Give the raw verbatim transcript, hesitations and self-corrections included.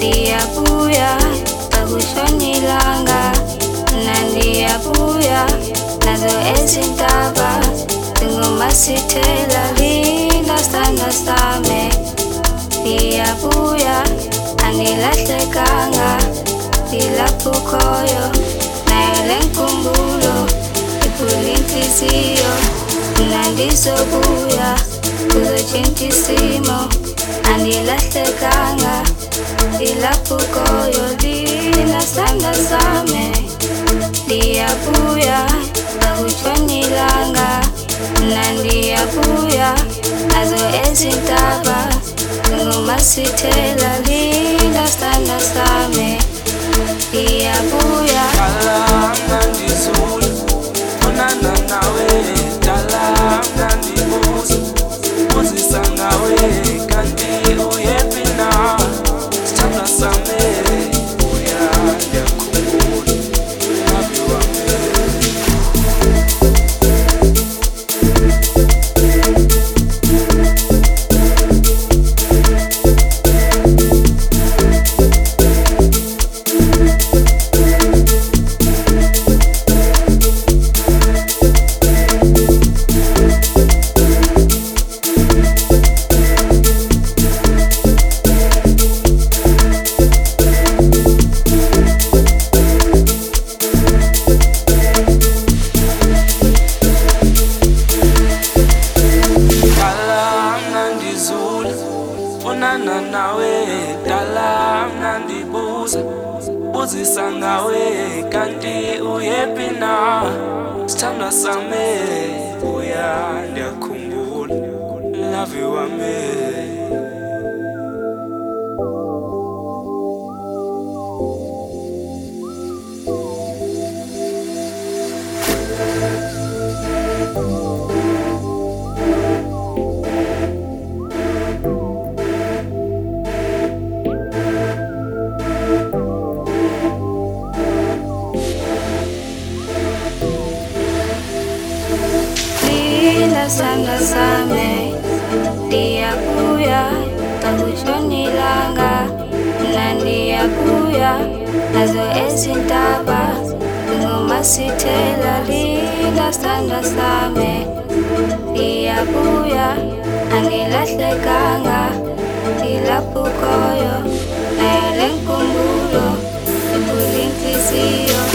ndiyabuya akushona ilanga, mina ndiyabuya nazo ezintaba zingumasithela lina sithanda sami. Ndiyabuya angilahlekanga, ngilapho ukhoyo nayo le nkumbulo iphula inhliziyo. Mina ndizobuya kuzotshintsha isimo, angilahlekanga, ngilapho ukhoyo lina sithanda sami. Ndiyabuya akutshona ilanga, mina ndiyabuya nazo ezintaba zingumasithela lina sithanda sami. Ndiyabuya dala mnandi zulu bonana nawe, dala mnandi buza buzisa ngawe, kanti uyephi na sithandwa sami. Uya ndiyakhumbula love wami. Bonana nawe, dala mnandi buza buzisa ngawe, kanti uyephi na sithandwa sami. Uya ndiyakhumbula love wami. lina sithanda sami. Ndiyabuya akushona ilanga, mina ndiyabuya nazo ezintaba zingumasithela lina sithanda sami. Ndiyabuya angilahlekanga, ngilapho ukhoyo nayo le nkumbulo iphula inhliziyo.